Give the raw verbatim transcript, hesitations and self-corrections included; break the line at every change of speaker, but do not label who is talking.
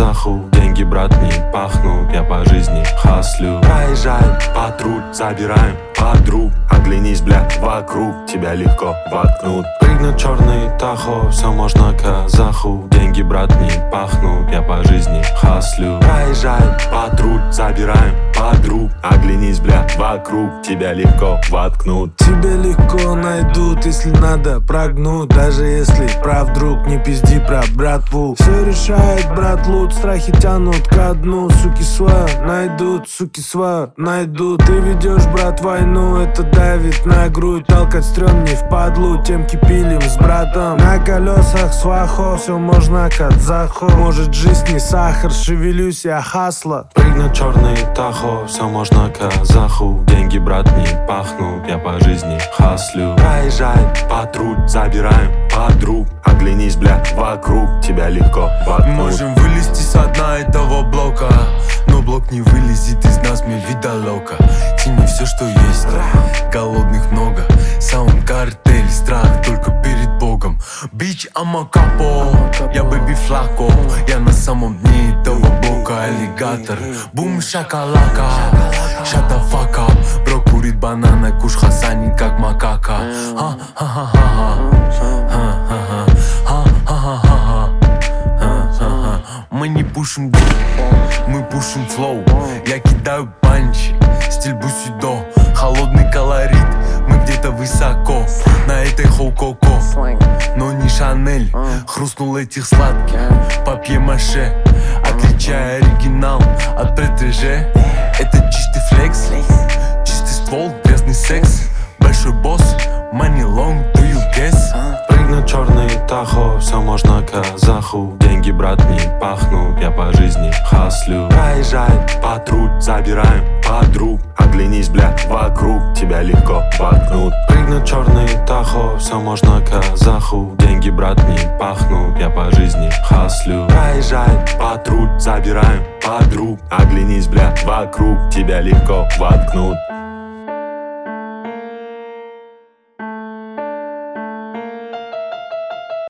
казаху. Деньги, брат, не пахнут, я по жизни хаслю. Проезжаем патруль, забираем подруг. Оглянись, бля, вокруг, тебя легко воткнут. Прыгнуть черный Тахо, все можно казаху. Деньги, брат, не пахнут, я по жизни хаслю. Проезжаем патруль, забираем подруг. Оглянись, бля, вокруг, тебя легко воткнут.
Тебя легко найдут, если надо прогнуть. Даже если прав друг, не пизди про братву. Все решает брат лут, страхи тянут ко дну. Суки свою найдут, суки свою найдут. Ты ведешь, брат, войну, это давит на грудь. Толкать стрём не впадлу, темки пилим с братом. На колесах свахо, все можно казаху. Может жизнь не сахар, шевелюсь я хасла.
Прыгнуть черный Тахо, все можно казаху. Деньги, брат, не пахнут, я по жизни хаслю. Проезжаем патруль, забираем подруг. Оглянись, бля, вокруг, тебя легко воткнут.
Можем вылезти со дна этого блока, но блок не вылезет из нас, мне видалока. Тяни все, что есть, голодных много. Саунд, картель, страх только перед Богом. Бич, ама капо, я бэби флако. Я на самом дне этого блока аллигатор. Бум, шакалака, shut the fuck up. Бро курит банана, куш хасанит как макака. Ха-ха-ха-ха. Мы не пушим бит, мы пушим флоу. Я кидаю панчи, стиль бусидо. Холодный колорит, мы где-то высоко. На этой хоу-коко, но не Шанель. Хрустнул этих сладких папье-маше. Отличая оригинал от протеже. Это чистый флекс, чистый ствол, грязный секс. Большой босс, money long, do you guess?
Прыгнуть черный Тахо, все можно казаху. Деньги, брат, не пахнут, я по жизни хаслю. Проезжаем патруль, забираем подруг. Оглянись, бля, вокруг, тебя легко воткнут. Прыгнуть черный Тахо, все можно казаху. Деньги, брат, не пахнут, я по жизни хаслю. Проезжаем патруль, забираем подруг. Оглянись, бля, вокруг, тебя легко воткнут.